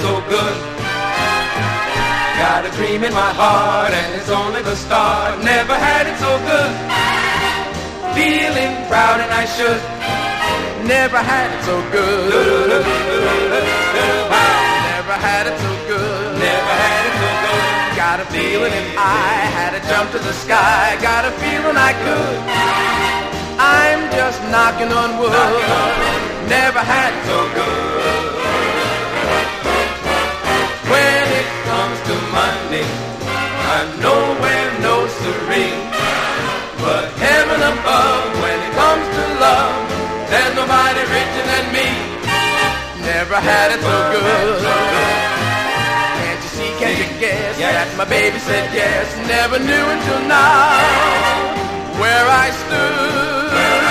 so good. Got a dream in my heart and it's only the start. Never had it so good. Feeling proud and I should. Never had it so good. Never had it so good. Never had it so good. Got a feeling if I had to jump to the sky. Got a feeling I could. I'm just knocking on wood. Never had it so good. When it comes to money, I'm nowhere, no serene. But heaven above, when it comes to love, there's nobody richer than me. Never had it so good. Can't you see, can't you guess that my baby said yes. Never knew until now where I stood.